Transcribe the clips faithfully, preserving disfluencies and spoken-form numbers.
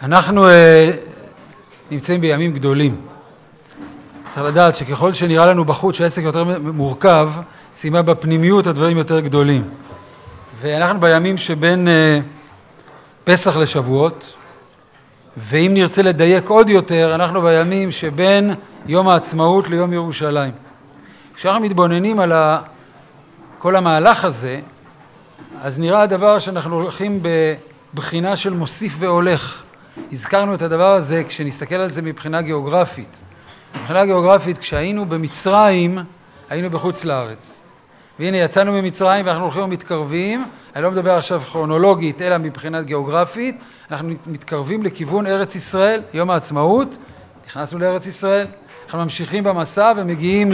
אנחנו uh, נמצאים בימים גדולים. צריך לדעת שככל שנראה לנו בחוץ שהעסק יותר מורכב, שימה בפנימיות הדברים יותר גדולים. ואנחנו בימים שבין uh, פסח לשבועות, ואם נרצה לדייק עוד יותר, אנחנו בימים שבין יום העצמאות ליום ירושלים. כשאנחנו מתבוננים על ה... כל המהלך הזה, אז נראה הדבר שאנחנו הולכים בבחינה של מוסיף והולך. הזכרנו את הדבר הזה כשנסתכל על זה מבחינה גיאוגרפית. מבחינה גיאוגרפית, כשהיינו במצרים, היינו בחוץ לארץ. והנה יצאנו ממצרים ואנחנו הולכים ומתקרבים, אני לא מדבר עכשיו כרונולוגית, אלא מבחינת גיאוגרפית, אנחנו מתקרבים לכיוון ארץ ישראל, יום העצמאות, נכנסנו לארץ ישראל, אנחנו ממשיכים במסע ומגיעים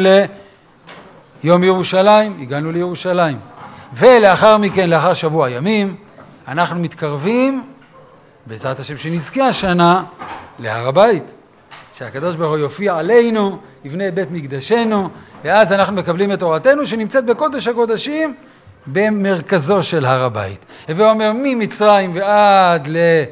ליום ירושלים, הגענו לירושלים. ולאחר מכן, לאחר שבוע ימים, אנחנו מתקרבים, בעזרת השם שנזכה השנה, להר הבית. שהקדוש ברוך הוא יופיע עלינו, יבנה בית מקדשנו, ואז אנחנו מקבלים את תורתנו שנמצאת בקודש הקודשים במרכזו של הר הבית. ואומר ממצרים ועד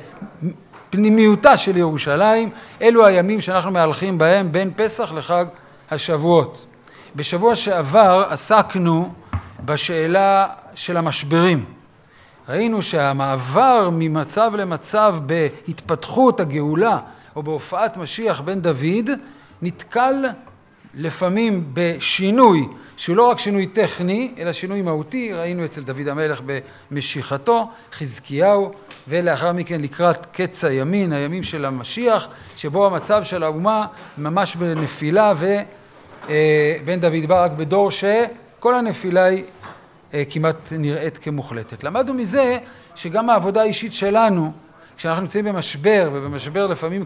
לפנימיותה של ירושלים, אלו הימים שאנחנו מהלכים בהם בין פסח לחג השבועות. בשבוע שעבר עסקנו בשאלה של המשברים. ראינו שהמעבר ממצב למצב בהתפתחות הגאולה, או בהופעת משיח בן דוד, נתקל לפעמים בשינוי, שהוא לא רק שינוי טכני, אלא שינוי מהותי. ראינו אצל דוד המלך במשיחתו, חזקיהו, ולאחר מכן לקראת קץ הימין, הימים של המשיח, שבו המצב של האומה ממש בנפילה, ובן דוד בא רק בדור שכל הנפילה היא כמעט נראית כמוחלטת. למדנו מזה שגם העבודה האישית שלנו, כשאנחנו נמצאים במשבר, ובמשבר לפעמים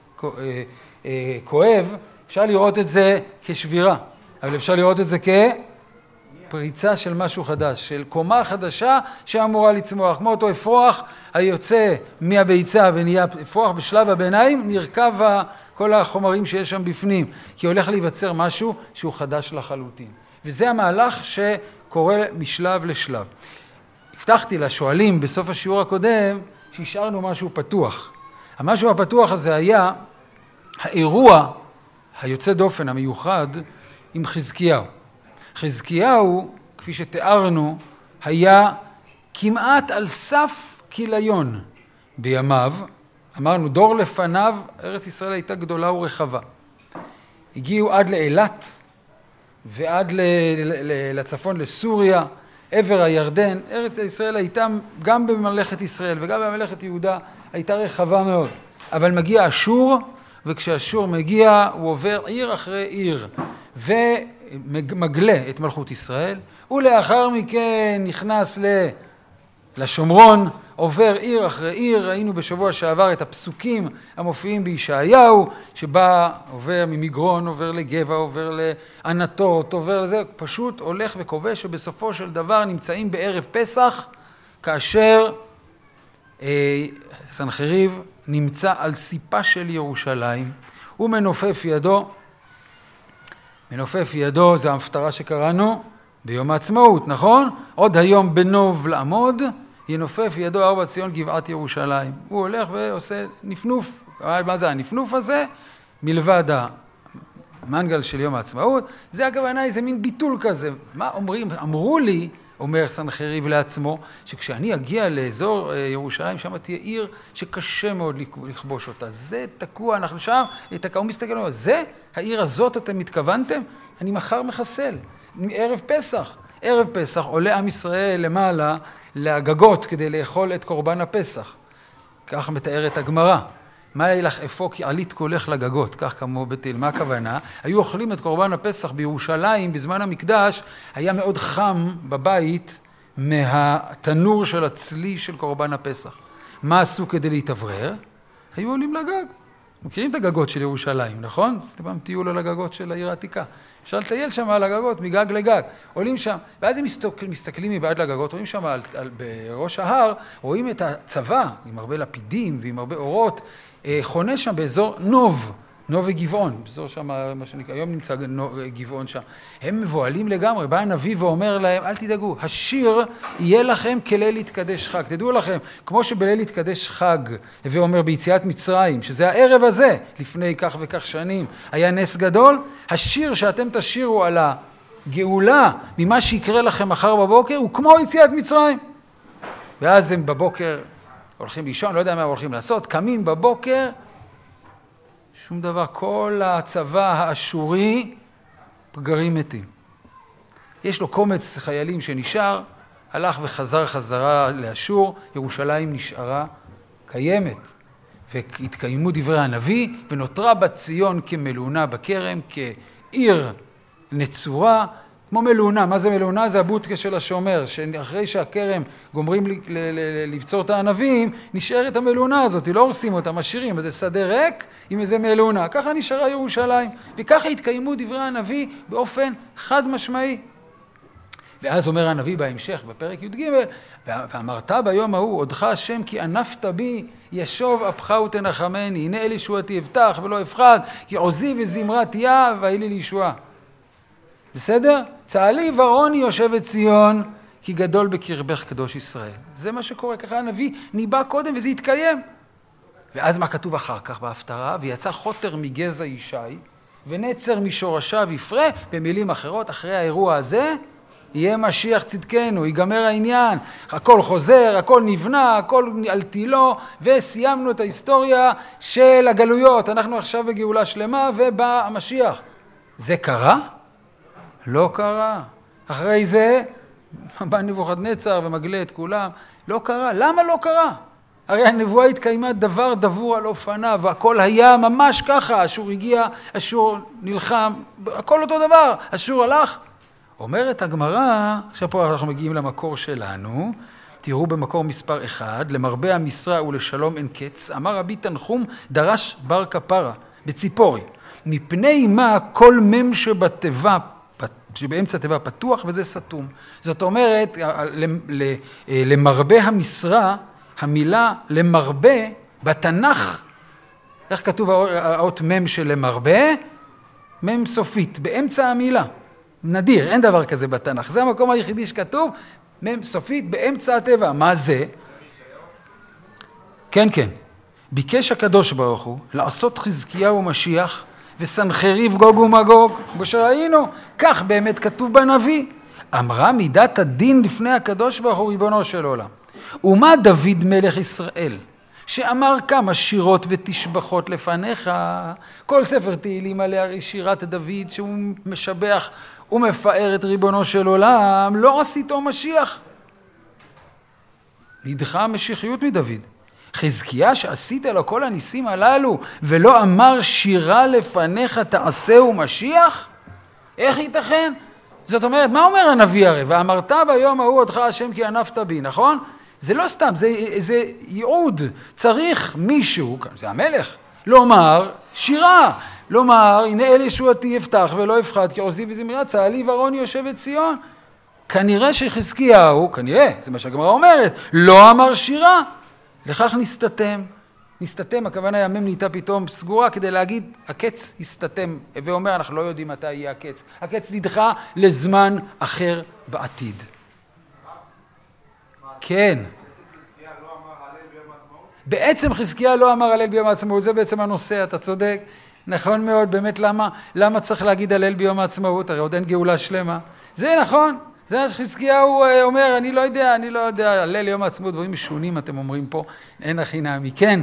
כואב, אפשר לראות את זה כשבירה, אבל אפשר לראות את זה כפריצה של משהו חדש, של קומה חדשה שאמורה לצמוח, כמו אותו אפרוח היוצא מהביצה ונהיה אפרוח בשלב הביניים, נרכב כל החומרים שיש שם בפנים, כי הולך להיווצר משהו שהוא חדש לחלוטין. וזה המהלך שקורה משלב לשלב. הבטחתי לשואלים בסוף השיעור הקודם, שהשארנו משהו פתוח. המשהו הפתוח הזה היה האירוע היוצא דופן המיוחד עם חזקיהו. חזקיהו, כפי שתיארנו, היה כמעט על סף כיליון בימיו. אמרנו, דור לפניו, ארץ ישראל הייתה גדולה ורחבה. הגיעו עד לאילת ועד לצפון לסוריה, עבר הירדן. ארץ ישראל הייתה גם בממלכת ישראל וגם בממלכת יהודה הייתה רחבה מאוד. אבל מגיע אשור, וכשאשור מגיע הוא עובר עיר אחרי עיר ומגלה את מלכות ישראל, ולאחר מכן נכנס לשומרון, עובר עיר אחרי עיר. ראינו בשבוע שעבר את הפסוקים המופיעים בישעיהו, שבה עובר ממגרון, עובר לגבע, עובר לענתות, עובר לזה, פשוט הולך וכובש, ובסופו של דבר נמצאים בערב פסח, כאשר אה, סנחריב נמצא על סיפה של ירושלים, הוא מנופף ידו, מנופף ידו, זה ההפטרה שקראנו ביום העצמאות, נכון? עוד היום בנוב לעמוד, ינופף ידו ארבע ציון גבעת ירושלים. הוא הולך ועושה נפנוף. מה זה הנפנוף הזה? מלבד המנגל של יום העצמאות. זה הכוונה, איזה מין ביטול כזה. מה אומרים? אמרו לי, אומר סנחריב לעצמו, שכשאני אגיע לאזור ירושלים, שם תהיה עיר שקשה מאוד לכבוש אותה. זה תקוע, אנחנו שם, תקוע, הוא מסתכל, אומר, זה העיר הזאת אתם מתכוונתם? אני מחר מחסל. ערב פסח. ערב פסח עולה עם ישראל למעלה להגגות כדי לאכול את קורבן הפסח. כך מתארת הגמרא. מה ילך אפוא כי עלית קולך לגגות, כך כמו בתל. מה הכוונה? היו אוכלים את קורבן הפסח בירושלים, בזמן המקדש, היה מאוד חם בבית מהתנור של הצלי של קורבן הפסח. מה עשו כדי להתאוורר? היו עולים לגג. מכירים את הגגות של ירושלים, נכון? זה פעם טיול על הגגות של העיר העתיקה. אפשר לטייל שם על הגגות, מגג לגג. עולים שם, ואז הם מסתכל, מסתכלים מבעד לגגות, רואים שם על, על, בראש ההר, רואים את הצבא, עם הרבה לפידים ועם הרבה אורות, חונה שם באזור נוב. נובי גבעון, בזור שם, מה שנקרא, היום נמצא גבעון שם. הם מבועלים לגמרי, בא הנביא ואומר להם, אל תדאגו, השיר יהיה לכם כליל להתקדש חג. תדעו לכם, כמו שבליל להתקדש חג, ואומר ביציאת מצרים, שזה הערב הזה, לפני כך וכך שנים, היה נס גדול, השיר שאתם תשירו על הגאולה, ממה שיקרה לכם מחר בבוקר, הוא כמו יציאת מצרים. ואז הם בבוקר הולכים לישון, לא יודע מה הולכים לעשות, קמים בבוקר, שום דבר, כל הצבא האשורי פגרים מתים. יש לו קומץ חיילים שנשאר, הלך וחזר חזרה לאשור, ירושלים נשארה קיימת. והתקיימו דברי הנביא, ונותרה בת ציון כמלונה בכרם, כעיר נצורה, כמו מלונה. מה זה מלונה? זה הבוטקה של השומר, שאחרי שהכרם גומרים לבצור את הענבים, נשארת המלונה הזאת, לא הורסים אותה, משאירים, אז זה שדה ריק עם איזה מלונה. ככה נשארה ירושלים, וככה התקיימו דברי הנביא באופן חד משמעי. ואז אומר הנביא בהמשך, בפרק י"ג, ואמרת ביום ההוא, עודך השם כי ענפת בי, ישוב אפך ותנחמני, הנה אל ישועתי אבטח ולא אפחד, כי עוזי וזמרה תהיה והיא לי לישועה. בסדר? צהלי ורוני יושבת ציון, כי גדול בקרבך קדוש ישראל. זה מה שקורה, ככה הנביא ניבא קודם וזה יתקיים. ואז מה כתוב אחר כך בהפטרה? ויצא חוטר מגזע ישי, ונצר משורשיו יפרה, במילים אחרות, אחרי האירוע הזה, יהיה משיח צדקנו, ייגמר העניין, הכל חוזר, הכל נבנה, הכל על תילו, וסיימנו את ההיסטוריה של הגלויות. אנחנו עכשיו בגאולה שלמה ובא המשיח. זה קרה? לא קרה. אחרי זה, בא נבוכדנצר ומגלה את כולם. לא קרה. למה לא קרה? הרי הנבואה התקיימה דבר דבור על אופניו, והכל היה ממש ככה. אשור הגיע, אשור נלחם, הכל אותו דבר. אשור הלך. אומרת הגמרא, עכשיו פה אנחנו מגיעים למקור שלנו, תראו במקור מספר אחד, למרבה המשרה ולשלום אין קץ, אמר רבי תנחום דרש בר כפרה, בציפורי, מפני מה כל מם שבתיבה, שבאמצע תיבה פתוח וזה סתום. זאת אומרת, למרבה המשרה, המילה למרבה, בתנ"ך, איך כתוב האות מם של למרבה? מם סופית, באמצע המילה. נדיר, אין דבר כזה בתנ"ך. זה המקום היחידי שכתוב, מם סופית באמצע הטבע. מה זה? כן, כן. ביקש הקדוש ברוך הוא לעשות חזקיהו ומשיח וסנחריב גוג ומגוג, שראינו, כך באמת כתוב בנביא. אמרה מידת הדין לפני הקדוש ברוך הוא ריבונו של עולם. ומה דוד מלך ישראל, שאמר כמה שירות ותשבחות לפניך, כל ספר תהילים עליה שירת דוד שהוא משבח ומפאר את ריבונו של עולם, לא עשיתו משיח. נדחה המשיחיות מדוד. חזקיה שעשית לו כל הניסים הללו, ולא אמר שירה לפניך תעשהו משיח? איך ייתכן? זאת אומרת, מה אומר הנביא הרי? ואמרת ביום ההוא עודך השם כי ענפת בי, נכון? זה לא סתם, זה, זה ייעוד. צריך מישהו, זה המלך, לומר שירה. לומר, הנה אל ישועתי אפתח ולא אפחד, כי עוזי וזמרה צהלי ורוני יושבת ציון. כנראה שחזקיהו, כנראה, זה מה שהגמרא אומרת, לא אמר שירה. לכך נסתתם. נסתתם, הכוונה ימם נהייתה פתאום סגורה, כדי להגיד, הקץ הסתתם, ואומר, אנחנו לא יודעים מתי יהיה הקץ. הקץ נדחה לזמן אחר בעתיד. כן. בעצם חזקיה לא אמר הלל ביום העצמאות, זה בעצם הנושא, אתה צודק. נכון מאוד, באמת למה, למה צריך להגיד הלל ביום העצמאות? הרי עוד אין גאולה שלמה. זה נכון, זה חזקיהו אומר, אני לא יודע, אני לא יודע, הלל יום העצמאות, דברים משונים אתם אומרים פה, אין הכי נעמי, כן.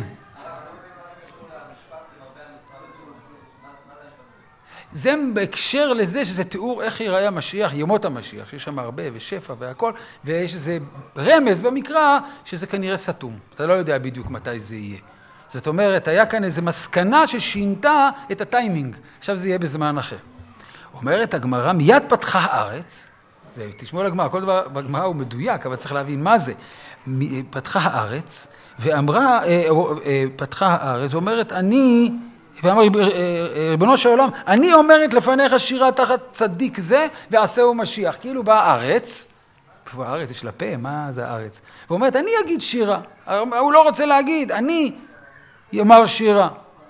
זה בהקשר לזה שזה תיאור איך ייראה המשיח, ימות המשיח, שיש שם הרבה ושפע והכל, ויש איזה רמז במקרא שזה כנראה סתום. אתה לא יודע בדיוק מתי זה יהיה. זאת אומרת, היה כאן איזו מסקנה ששינתה את הטיימינג. עכשיו זה יהיה בזמן אחר. אומרת הגמרא, מיד פתחה הארץ, זה, תשמעו לגמרא, כל דבר בגמרא הוא מדויק, אבל צריך להבין מה זה. פתחה הארץ, ואמרה, פתחה הארץ, ואומרת, אני, ואמר, ריבונו של עולם, אני אומרת לפניך שירה תחת צדיק זה, ועשהו משיח. כאילו באה הארץ, הארץ יש לה פה, מה זה הארץ? ואומרת, אני אגיד שירה. הוא לא רוצה להגיד, אני יאמר שירה.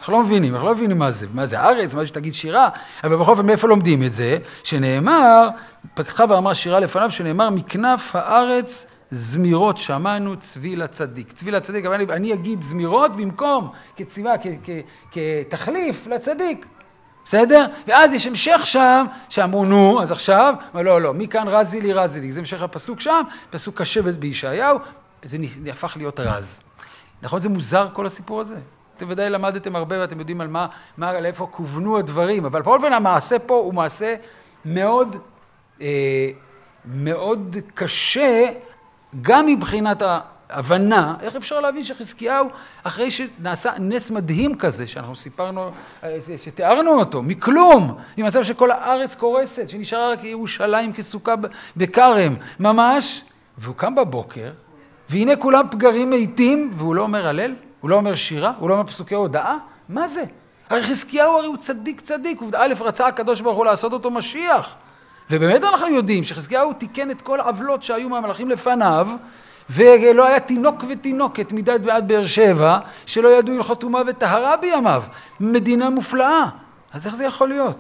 אנחנו לא מבינים, אנחנו לא מבינים מה זה, מה זה הארץ, מה שתגיד שירה, אבל בכל אופן מאיפה לומדים את זה, שנאמר, פתחה ואמרה שירה לפניו, שנאמר מכנף הארץ זמירות שמענו צבי לצדיק. צבי לצדיק, אבל אני, אני אגיד זמירות במקום כציבה, כ, כ, כתחליף לצדיק. בסדר? ואז יש המשך שם, שאמרו נו, אז עכשיו, אבל לא, לא, מכאן רזי לי רזי לי, זה המשך הפסוק שם, פסוק קשה בישעיהו, זה הפך להיות רז. נכון, זה מוזר כל הסיפור הזה. אתם ודאי למדתם הרבה ואתם יודעים על מה, מה, לאיפה כוונו הדברים, אבל בכל אופן המעשה פה הוא מעשה מאוד, אה, מאוד קשה, גם מבחינת ההבנה, איך אפשר להבין שחזקיהו, אחרי שנעשה נס מדהים כזה, שאנחנו סיפרנו, שתיארנו אותו, מכלום, ממצב שכל הארץ קורסת, שנשארה רק ירושלים כסוכה בכרם, ממש, והוא קם בבוקר, והנה כולם פגרים מתים, והוא לא אומר הלל, הוא לא אומר שירה, הוא לא אומר פסוקי הודעה, מה זה? הרי חזקיהו הרי הוא צדיק צדיק, הוא א' רצה הקדוש ברוך הוא לעשות אותו משיח, ובאמת אנחנו יודעים שחזקיהו תיקן את כל העוולות שהיו מהמלאכים לפניו, ולא היה תינוק ותינוקת מדד ועד באר שבע, שלא ידעו הלכות טומאה וטהרה בימיו, מדינה מופלאה, אז איך זה יכול להיות?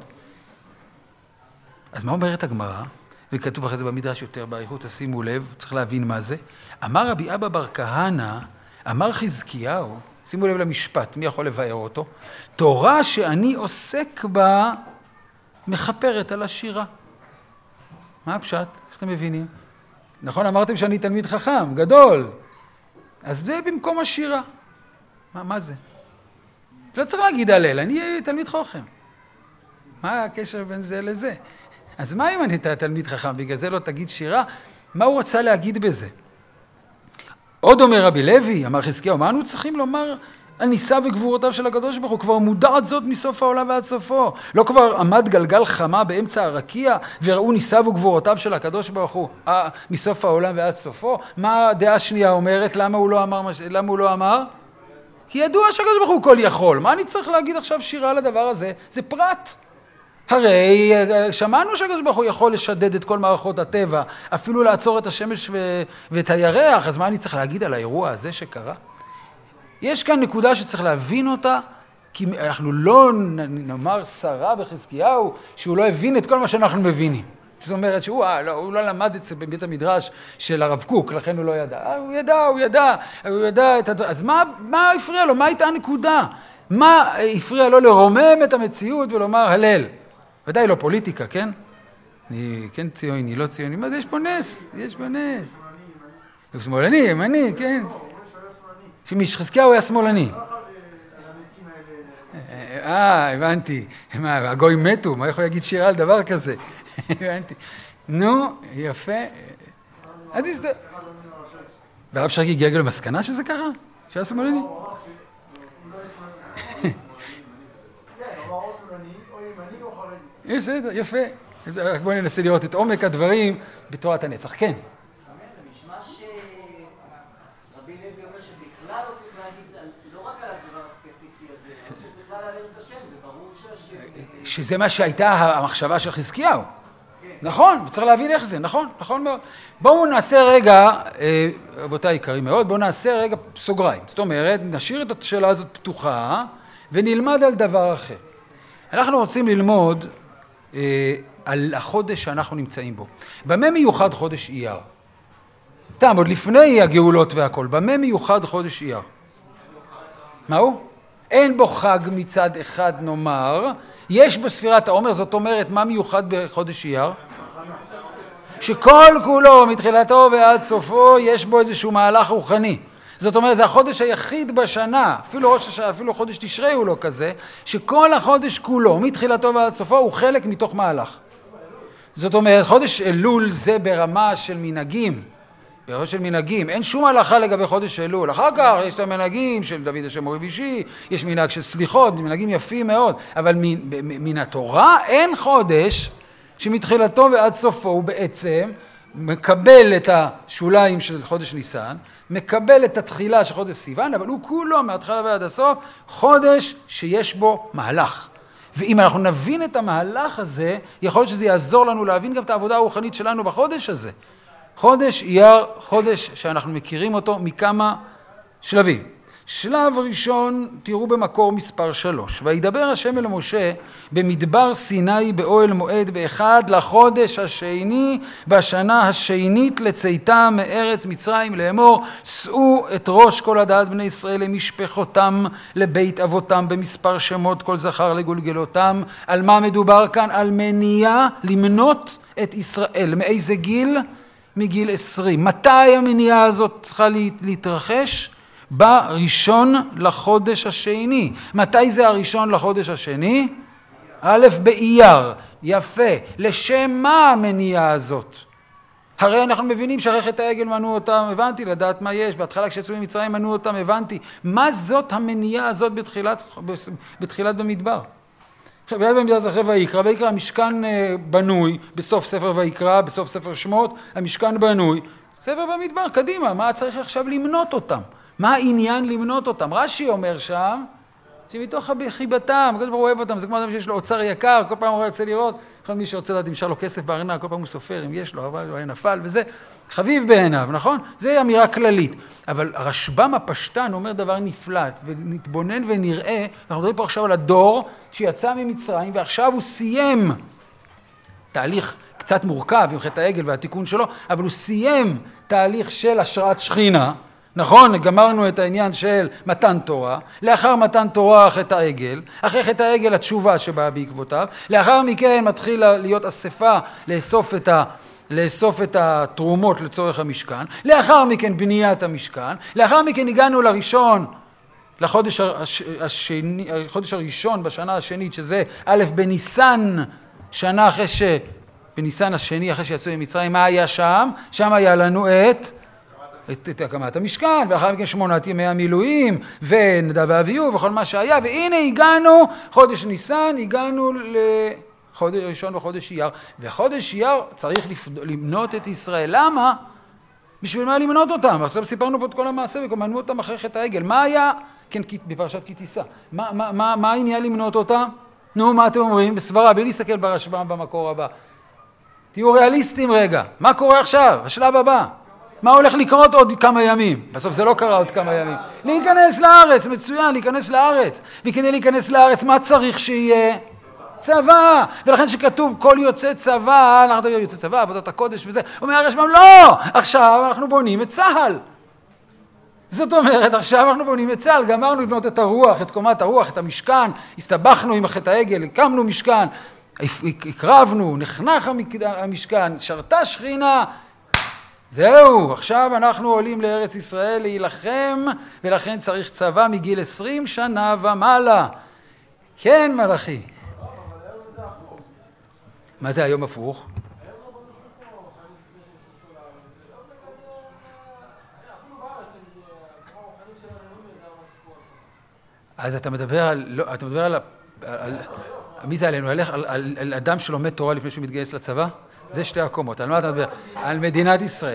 אז מה אומרת הגמרא? וכתוב אחרי זה במדרש יותר באריכות, תשימו לב, צריך להבין מה זה. אמר רבי אבא בר כהנא, אמר חזקיהו, שימו לב למשפט, מי יכול לבאר אותו? תורה שאני עוסק בה מחפרת על השירה. מה הפשט? איך אתם מבינים? נכון, אמרתם שאני תלמיד חכם, גדול. אז זה במקום השירה. מה, מה זה? לא צריך להגיד הלל, אני תלמיד חכם. מה הקשר בין זה לזה? אז מה אם אני תלמיד חכם? בגלל זה לא תגיד שירה? מה הוא רצה להגיד בזה? עוד אומר רבי לוי, אמר חזקיהו, מה אנו צריכים לומר על ניסה וגבורותיו של הקדוש ברוך הוא? כבר מודעת זאת מסוף העולם ועד סופו. לא כבר עמד גלגל חמה באמצע הרקיע וראו ניסה וגבורותיו של הקדוש ברוך הוא אה, מסוף העולם ועד סופו? מה הדעה השנייה אומרת? למה הוא לא אמר? למה הוא לא אמר? כי ידוע שהקדוש ברוך הוא כל יכול. מה אני צריך להגיד עכשיו שירה לדבר הזה? זה פרט. הרי שמענו שהקדוש ברוך הוא יכול לשדד את כל מערכות הטבע, אפילו לעצור את השמש ו... ואת הירח, אז מה אני צריך להגיד על האירוע הזה שקרה? יש כאן נקודה שצריך להבין אותה, כי אנחנו לא נאמר שרה בחזקיהו, שהוא לא הבין את כל מה שאנחנו מבינים. זאת אומרת שהוא אה, לא, הוא לא למד את זה בבית המדרש של הרב קוק, לכן הוא לא ידע. אה, הוא ידע, הוא ידע, הוא ידע את הדבר. אז מה, מה הפריע לו? מה הייתה הנקודה? מה הפריע לו לרומם את המציאות ולומר הלל? ודאי לא פוליטיקה, כן? אני כן ציוני, לא ציוני. מה זה? יש פה נס, יש פה נס. הוא שמאלני, ימני, כן. שחזקיהו היה שמאלני. אה, הבנתי. מה, הגויים מתו, מה יכול להגיד שירה על דבר כזה? הבנתי. נו, יפה. אז הסתכל. והרב שרקי הגיע למסקנה שזה ככה? שהיה שמאלני? בסדר, יפה. רק בואו ננסה לראות את עומק הדברים בתורת הנצח. כן. זה נשמע שרבי לוי אומר שבכלל לא צריך להגיד, לא רק על הדבר הספציפי הזה, אבל צריך בכלל להעביר את השם, זה ברור שהשם... שזה מה שהייתה המחשבה של חזקיהו. נכון, צריך להבין איך זה, נכון, נכון מאוד. בואו נעשה רגע, רבותיי יקרים מאוד, בואו נעשה רגע סוגריים. זאת אומרת, נשאיר את השאלה הזאת פתוחה ונלמד על דבר אחר. אנחנו רוצים ללמוד על החודש שאנחנו נמצאים בו. במה מיוחד חודש אייר? סתם, עוד לפני הגאולות והכל, במה מיוחד חודש אייר? מה הוא? אין בו חג מצד אחד נאמר, יש בספירת העומר, זאת אומרת, מה מיוחד בחודש אייר? שכל כולו, מתחילתו ועד סופו, יש בו איזשהו מהלך רוחני. זאת אומרת, זה החודש היחיד בשנה, אפילו, ראש, אפילו חודש תשרי הוא לא כזה, שכל החודש כולו, מתחילתו ועד סופו, הוא חלק מתוך מהלך. זאת אומרת, חודש אלול זה ברמה של מנהגים, ברמה של מנהגים, אין שום הלכה לגבי חודש אלול. אחר כך יש את המנהגים של דוד השם מורי בישי, יש מנהג של סליחות, מנהגים יפים מאוד, אבל מן, מן התורה אין חודש שמתחילתו ועד סופו הוא בעצם מקבל את השוליים של חודש ניסן, מקבל את התחילה של חודש סיוון, אבל הוא כולו מההתחלה ועד הסוף חודש שיש בו מהלך. ואם אנחנו נבין את המהלך הזה, יכול להיות שזה יעזור לנו להבין גם את העבודה הרוחנית שלנו בחודש הזה. חודש אייר, חודש שאנחנו מכירים אותו מכמה שלבים. שלב ראשון, תראו במקור מספר שלוש. וידבר השם אל משה במדבר סיני באוהל מועד באחד לחודש השני בשנה השנית לצאתם מארץ מצרים לאמור, שאו את ראש כל הדעת בני ישראל למשפחותם לבית אבותם במספר שמות כל זכר לגולגלותם. על מה מדובר כאן? על מניעה למנות את ישראל. מאיזה גיל? מגיל עשרים. מתי המניעה הזאת צריכה להתרחש? בראשון לחודש השני. מתי זה הראשון לחודש השני? א' באייר. יפה. לשם מה המניעה הזאת? הרי אנחנו מבינים שאחרי חטא העגל מנעו אותם, הבנתי, לדעת מה יש. בהתחלה כשיצאו ממצרים מנעו אותם, הבנתי. מה זאת המניעה הזאת בתחילת, בתחילת במדבר? בתחילת במדבר זה אחרי ויקרא. ויקרא המשכן בנוי בסוף ספר ויקרא, בסוף ספר שמות, המשכן בנוי. ספר במדבר, קדימה, מה צריך עכשיו למנות אותם? מה העניין למנות אותם? רש"י אומר שם, שמתוך חיבתם, כל פעם הוא אוהב אותם, זה כמו אדם שיש לו אוצר יקר, כל פעם הוא רוצה לראות, כל מי שרוצה לדעת אם שר לו כסף בארנק, כל פעם הוא סופר, אם יש לו, אבל הוא היה נפל, וזה חביב בעיניו, נכון? זה אמירה כללית. אבל הרשב"ם הפשטן אומר דבר נפלט, ונתבונן ונראה, אנחנו מדברים פה עכשיו על הדור שיצא ממצרים, ועכשיו הוא סיים תהליך קצת מורכב עם חטא העגל והתיקון שלו, אבל הוא סיים תהליך של השראת שכינה, נכון, גמרנו את העניין של מתן תורה, לאחר מתן תורה חטא העגל, אחרי חטא העגל התשובה שבאה בעקבותיו, לאחר מכן מתחיל להיות אספה לאסוף את, ה, לאסוף את התרומות לצורך המשכן, לאחר מכן בניית המשכן, לאחר מכן הגענו לראשון, לחודש הש, השני, החודש הראשון בשנה השנית, שזה א' בניסן, שנה אחרי ש... בניסן השני אחרי שיצאו ממצרים, מה היה שם? שם היה לנו את... את, את הקמת המשכן, ואחר מכן שמונת ימי המילואים, ונדב ואביהו, וכל מה שהיה, והנה הגענו, חודש ניסן, הגענו לחודש ראשון וחודש אייר, וחודש אייר צריך למנות את ישראל. למה? בשביל מה למנות אותם? עכשיו סיפרנו פה את כל המעשה, ומנו אותם אחרי חטא העגל. מה היה? כן, בפרשת כי תישא. מה, מה, מה, מה העניין למנות אותם? נו, מה אתם אומרים? בסברה, בלי להסתכל ברשב"ם במקור הבא. תהיו ריאליסטים רגע. מה קורה עכשיו? השלב הבא. מה הולך לקרות עוד כמה ימים? בסוף זה לא קרה עוד כמה ימים. להיכנס לארץ, מצוין, להיכנס לארץ. וכדי להיכנס לארץ, מה צריך שיהיה? צבא. ולכן שכתוב כל יוצא צבא, אנחנו מדברים יוצא צבא, עבודת הקודש וזה. אומר הרשב"ם, לא! עכשיו אנחנו בונים את צה"ל. זאת אומרת, עכשיו אנחנו בונים את צה"ל, גמרנו לבנות את הרוח, את קומת הרוח, את המשכן, הסתבכנו עם חטא העגל, הקמנו משכן, הקרבנו, נחנך המשכן, שרתה שכינה, זהו, עכשיו אנחנו עולים לארץ ישראל להילחם, ולכן צריך צבא מגיל עשרים שנה ומעלה. כן, מלאכי. מה זה היום הפוך? אז אתה מדבר על, לא, אתה מדבר על, על, מי זה עלינו? על, על, על, על אדם שלומד תורה לפני שהוא מתגייס לצבא? זה שתי הקומות. על מה אתה מדבר? על מדינת ישראל.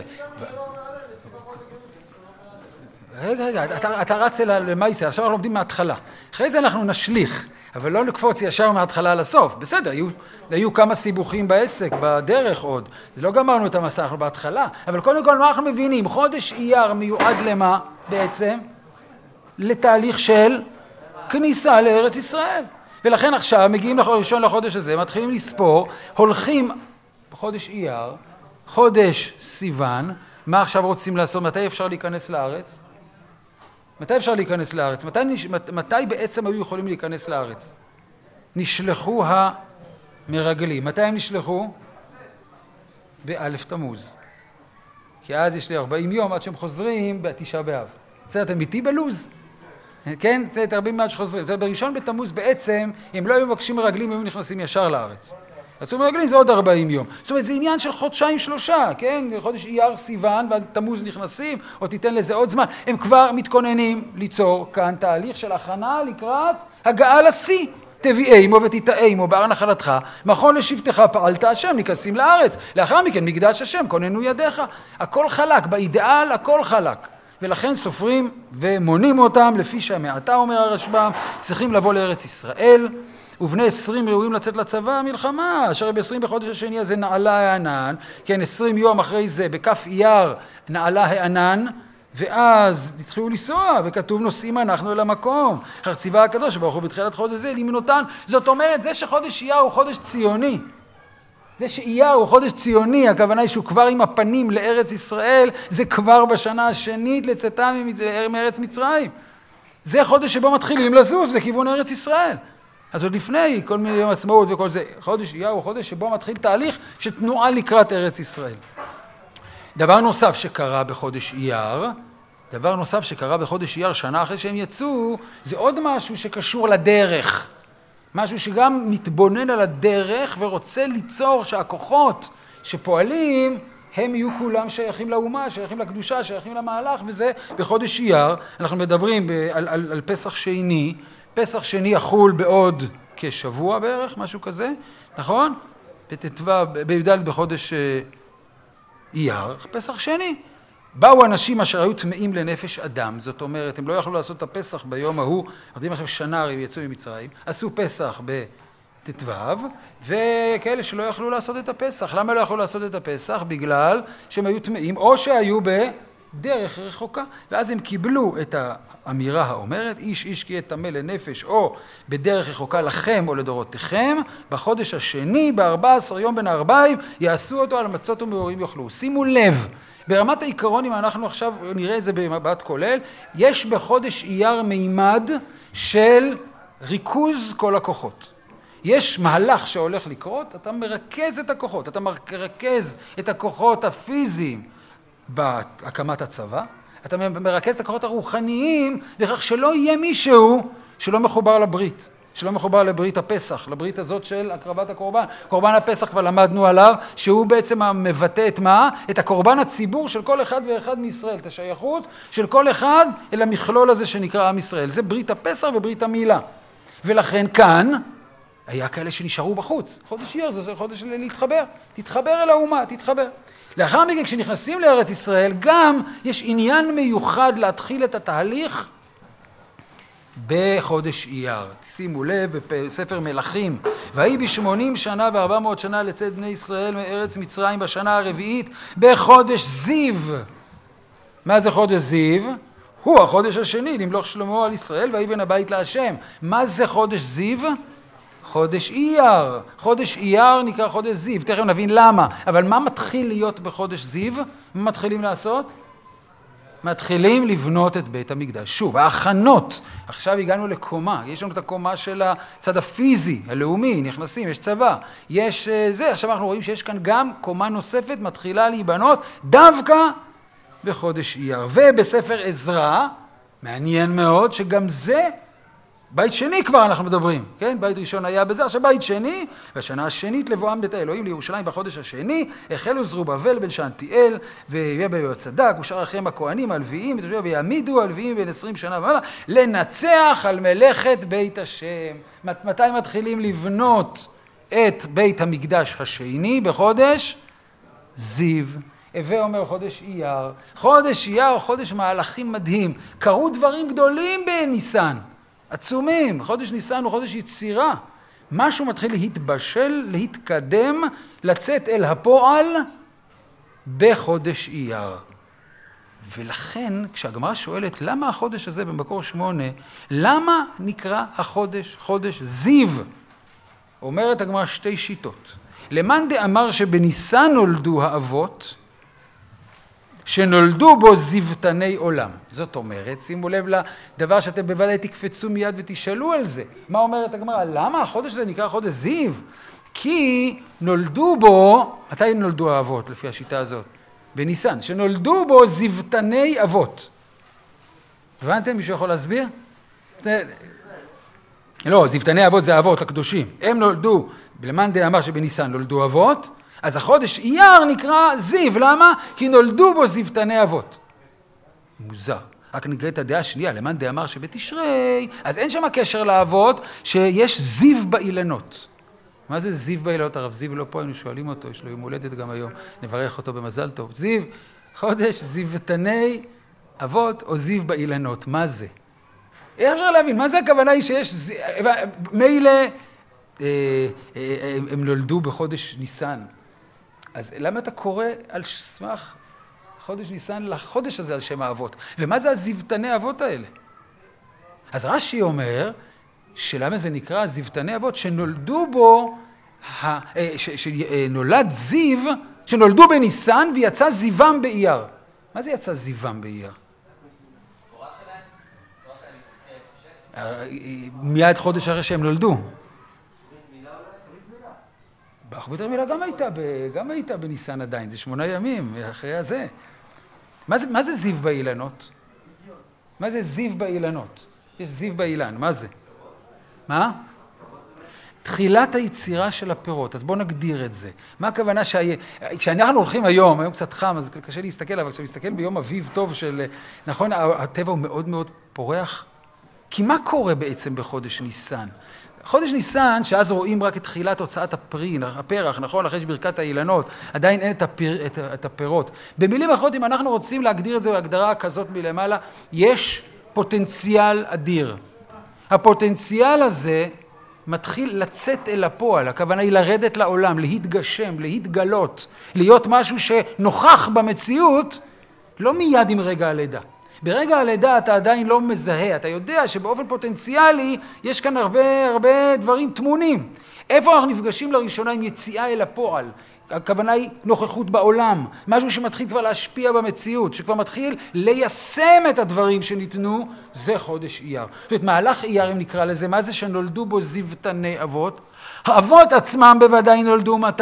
רגע, רגע, אתה, אתה רץ למה ישראל, עכשיו אנחנו לומדים מההתחלה. אחרי זה אנחנו נשליך, אבל לא נקפוץ ישר מההתחלה לסוף. בסדר, היו, היו כמה סיבוכים בעסק, בדרך עוד. זה לא גמרנו את המסע, אנחנו בהתחלה. אבל קודם כל, מה אנחנו מבינים? חודש אייר מיועד למה בעצם? לתהליך של כניסה לארץ ישראל. ולכן עכשיו מגיעים לראשון לחודש הזה, מתחילים לספור, הולכים בחודש אייר, חודש סיוון, מה עכשיו רוצים לעשות? מתי אפשר להיכנס לארץ? מתי אפשר להיכנס לארץ? מתי, מתי בעצם היו יכולים להיכנס לארץ? נשלחו המרגלים. מתי הם נשלחו? באלף תמוז. כי אז יש לי ארבעים יום עד שהם חוזרים בתשעה באב. זה אתם איתי בלוז? כן? זה הרבה מעט שחוזרים. זאת אומרת, בראשון בתמוז בעצם, אם לא היו מבקשים מרגלים, הם נכנסים ישר לארץ. רצו מרגלים זה עוד ארבעים יום. זאת אומרת, זה עניין של חודשיים שלושה, כן? חודש אייר סיוון והתמוז נכנסים, או תיתן לזה עוד זמן. הם כבר מתכוננים ליצור כאן תהליך של הכנה לקראת הגעה לשיא. תביאי עמו ותיטעי עמו באר נחלתך, מכון לשבטך פעלת השם, ניכנסים לארץ. לאחר מכן מקדש השם, כוננו ידיך. הכל חלק, באידאל הכל חלק. ולכן סופרים ומונים אותם, לפי שהמעטה אומר הרשב"ם, צריכים לבוא לארץ ישראל, ובני עשרים ראויים לצאת לצבא המלחמה, אשר ב-עשרים בחודש השני הזה נעלה הענן, כן, עשרים יום אחרי זה, בכף אייר נעלה הענן, ואז התחילו לנסוע, וכתוב נוסעים אנחנו אל המקום. אחר ציווה הקדוש ברוך הוא בתחילת חודש זה למנותן. זאת אומרת, זה שחודש אייר הוא חודש ציוני. זה שאייר הוא חודש ציוני, הכוונה היא שהוא כבר עם הפנים לארץ ישראל, זה כבר בשנה השנית לצאתם מארץ מצרים. זה חודש שבו מתחילים לזוז לכיוון ארץ ישראל. אז עוד לפני כל מיני יום עצמאות וכל זה, חודש אייר הוא חודש שבו מתחיל תהליך של תנועה לקראת ארץ ישראל. דבר נוסף שקרה בחודש אייר, דבר נוסף שקרה בחודש אייר שנה אחרי שהם יצאו, זה עוד משהו שקשור לדרך. משהו שגם מתבונן על הדרך ורוצה ליצור שהכוחות שפועלים הם יהיו כולם שייכים לאומה, שייכים לקדושה, שייכים למהלך, וזה בחודש אייר. אנחנו מדברים על, על, על פסח שני, פסח שני יחול בעוד כשבוע בערך, משהו כזה, נכון? בתתווה, בי"ד בחודש אייר, פסח שני. באו אנשים אשר היו טמאים לנפש אדם, זאת אומרת, הם לא יכלו לעשות את הפסח ביום ההוא, יודעים עכשיו שנה הרי יצאו ממצרים, עשו פסח בתתווה, וכאלה שלא יכלו לעשות את הפסח. למה לא יכלו לעשות את הפסח? בגלל שהם היו טמאים, או שהיו בדרך רחוקה, ואז הם קיבלו את האמירה האומרת, איש איש כי יהיה טמא לנפש, או בדרך רחוקה לכם או לדורותיכם, בחודש השני, ב-ארבעה עשר יום בין הארבעים, יעשו אותו על מצות ומאורים יאכלו. שימו לב, ברמת העיקרון, אם אנחנו עכשיו נראה את זה במבט כולל, יש בחודש אייר מימד של ריכוז כל הכוחות. יש מהלך שהולך לקרות, אתה מרכז את הכוחות, אתה מרכז את הכוחות הפיזיים בהקמת הצבא, אתה מרכז את הכוחות הרוחניים לכך שלא יהיה מישהו שלא מחובר לברית. שלא מחובר לברית הפסח, לברית הזאת של הקרבת הקורבן. קורבן הפסח כבר למדנו עליו, שהוא בעצם מבטא את מה? את הקורבן הציבור של כל אחד ואחד מישראל, את השייכות של כל אחד אל המכלול הזה שנקרא עם ישראל. זה ברית הפסח וברית המילה. ולכן כאן היה כאלה שנשארו בחוץ. חודש אייר זה חודש להתחבר, תתחבר אל האומה, תתחבר. לאחר מכן כשנכנסים לארץ ישראל, גם יש עניין מיוחד להתחיל את התהליך בחודש אייר. שימו לב, בספר מלכים, והיא בשמונים שנה וארבע מאות שנה לצאת בני ישראל מארץ מצרים בשנה הרביעית בחודש זיו. מה זה חודש זיו? הוא החודש השני, למלוך שלמה על ישראל ויבן הבית להשם. מה זה חודש זיו? חודש אייר. חודש אייר נקרא חודש זיו. תכף נבין למה. אבל מה מתחיל להיות בחודש זיו? מה מתחילים לעשות? מתחילים לבנות את בית המקדש. שוב, ההכנות, עכשיו הגענו לקומה, יש לנו את הקומה של הצד הפיזי, הלאומי, נכנסים, יש צבא, יש זה, עכשיו אנחנו רואים שיש כאן גם קומה נוספת, מתחילה להיבנות, דווקא בחודש אייר. ובספר עזרא, מעניין מאוד שגם זה, בית שני כבר אנחנו מדברים, כן? בית ראשון היה בזה, עכשיו בית שני, והשנה השנית לבואם בית האלוהים לירושלים בחודש השני, החלו זרובבל בן שאלתיאל, ויהיה ביהוצדק, ושאר אחריהם הכהנים, הלוויים, ויעמידו הלוויים בין עשרים שנה ומעלה, לנצח על מלאכת בית השם. מתי מתחילים לבנות את בית המקדש השני? בחודש זיו. הווה אומר חודש אייר. חודש אייר, חודש מהלכים מדהים. קרו דברים גדולים בניסן. עצומים, חודש ניסן הוא חודש יצירה. משהו מתחיל להתבשל, להתקדם, לצאת אל הפועל בחודש אייר. ולכן, כשהגמרא שואלת למה החודש הזה במקור שמונה, למה נקרא החודש חודש זיו? אומרת הגמרא שתי שיטות. למאן דאמר שבניסן נולדו האבות, שנולדו בו זיוותני עולם. זאת אומרת, שימו לב לדבר שאתם בוודאי תקפצו מיד ותשאלו על זה. מה אומרת הגמרא? למה החודש הזה נקרא חודש זיו? כי נולדו בו, מתי נולדו האבות לפי השיטה הזאת? בניסן, שנולדו בו זיוותני אבות. הבנתם? מישהו יכול להסביר? זה... לא, זיוותני אבות זה אבות הקדושים. הם נולדו, למאן דאמר שבניסן נולדו אבות, אז החודש אייר נקרא זיו, למה? כי נולדו בו זיוותני אבות. מוזר. רק נקרא את הדעה השנייה, למאן דאמר שבתשרי, אז אין שם קשר לאבות שיש זיו באילנות. מה זה זיו באילנות? הרב זיו לא פה, היינו שואלים אותו, יש לו יום הולדת גם היום, נברך אותו במזל טוב. זיו, חודש זיוותני אבות או זיו באילנות, מה זה? איך אפשר להבין? מה זה הכוונה היא שיש זיו? מילא, הם נולדו בחודש ניסן. אז למה אתה קורא על סמך חודש ניסן לחודש הזה על שם האבות. ומה זה הזבטני אבות האלה? אז רש"י אומר, שלמה זה נקרא זבטני אבות, שנולדו בו, שנולד זיו, שנולדו בניסן ויצא זיוום באייר. מה זה יצא זיוום באייר? מיד חודש אחרי שהם נולדו. ברית מילה גם הייתה, גם הייתה בניסן עדיין, זה שמונה ימים אחרי הזה. מה זה, מה זה זיו באילנות? מה זה זיו באילנות? יש זיו באילן, מה זה? מה? תחילת היצירה של הפירות, אז בואו נגדיר את זה. מה הכוונה שהיה... כשאנחנו הולכים היום, היום קצת חם, אז קשה להסתכל, אבל כשמסתכל ביום אביב טוב של... נכון, הטבע הוא מאוד מאוד פורח. כי מה קורה בעצם בחודש ניסן? חודש ניסן, שאז רואים רק את תחילת הוצאת הפרי, הפרח, נכון? אחרי שברכת האילנות, עדיין אין את, הפיר, את, את הפירות. במילים אחרות, אם אנחנו רוצים להגדיר את זה בהגדרה כזאת מלמעלה, יש פוטנציאל אדיר. הפוטנציאל הזה מתחיל לצאת אל הפועל, הכוונה היא לרדת לעולם, להתגשם, להתגלות, להיות משהו שנוכח במציאות, לא מיד עם רגע הלידה. ברגע הלידה אתה עדיין לא מזהה, אתה יודע שבאופן פוטנציאלי יש כאן הרבה הרבה דברים תמונים. איפה אנחנו נפגשים לראשונה עם יציאה אל הפועל? הכוונה היא נוכחות בעולם, משהו שמתחיל כבר להשפיע במציאות, שכבר מתחיל ליישם את הדברים שניתנו, זה חודש אייר. זאת אומרת, מהלך אייר אם נקרא לזה, מה זה שנולדו בו זבטני אבות? האבות עצמם בוודאי נולדו מתי?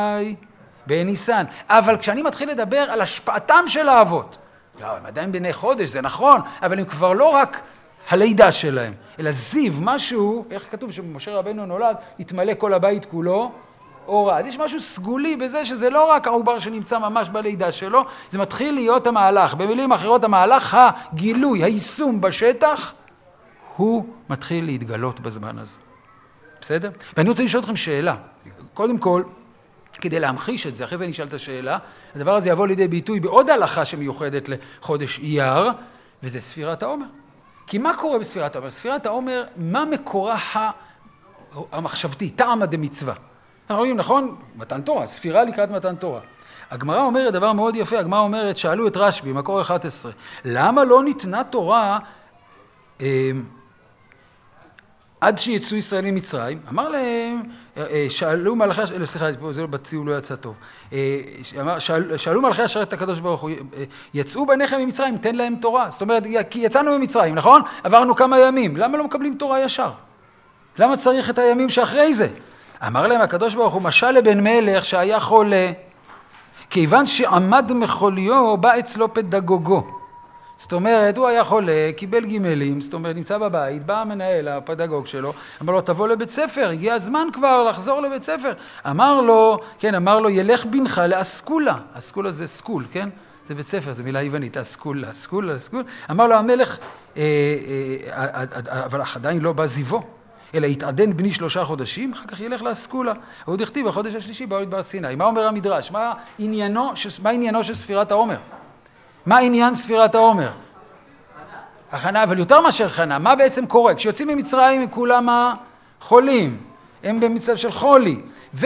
בניסן. אבל כשאני מתחיל לדבר על השפעתם של האבות, לא, הם עדיין בני חודש, זה נכון, אבל הם כבר לא רק הלידה שלהם, אלא זיו, משהו, איך כתוב שמשה רבנו נולד, התמלא כל הבית כולו, אורה. אז יש משהו סגולי בזה שזה לא רק העובר שנמצא ממש בלידה שלו, זה מתחיל להיות המהלך. במילים אחרות, המהלך הגילוי, היישום בשטח, הוא מתחיל להתגלות בזמן הזה. בסדר? ואני רוצה לשאול אתכם שאלה. קודם כל, כדי להמחיש את זה, אחרי זה אני אשאל את השאלה, הדבר הזה יבוא לידי ביטוי בעוד הלכה שמיוחדת לחודש אייר, וזה ספירת העומר. כי מה קורה בספירת העומר? ספירת העומר, מה מקורה המחשבתי, טעמא דמצווה? אנחנו רואים, נכון? מתן תורה, ספירה לקראת מתן תורה. הגמרא אומרת דבר מאוד יפה, הגמרא אומרת, שאלו את רשב"י, מקור אחת עשרה, למה לא ניתנה תורה אה, עד שיצאו ישראלים מצרים? אמר להם, שאלו מלאכי, סליחה, זה לא בציור, לא יצא טוב. שאל, שאלו מלאכי השרת הקדוש ברוך הוא, יצאו בניכם ממצרים, תן להם תורה. זאת אומרת, כי יצאנו ממצרים, נכון? עברנו כמה ימים, למה לא מקבלים תורה ישר? למה צריך את הימים שאחרי זה? אמר להם הקדוש ברוך הוא, משל לבן מלך שהיה חולה, כיוון שעמד מחוליו, בא אצלו פדגוגו. זאת אומרת, הוא היה חולה, קיבל גימלים, זאת אומרת, נמצא בבית, בא המנהל, הפדגוג שלו, אמר לו, תבוא לבית ספר, הגיע הזמן כבר לחזור לבית ספר. אמר לו, כן, אמר לו, ילך בנך לאסכולה. אסכולה זה סקול, כן? זה בית ספר, זה מילה יוונית, אסכולה, אסכולה, אסכולה. אמר לו המלך, אה, אה, אה, אבל עדיין לא בא זיוו, אלא יתעדן בני שלושה חודשים, אחר כך ילך לאסכולה. הוא דכתיב, בחודש השלישי באו לדבר סיני. מה אומר המדרש? מה עניינו, מה עניינו של ספירת העומר? מה עניין ספירת העומר? הכנה, אבל יותר מאשר הכנה, מה בעצם קורה? כשיוצאים ממצרים הם כולם חולים, הם במצב של חולי,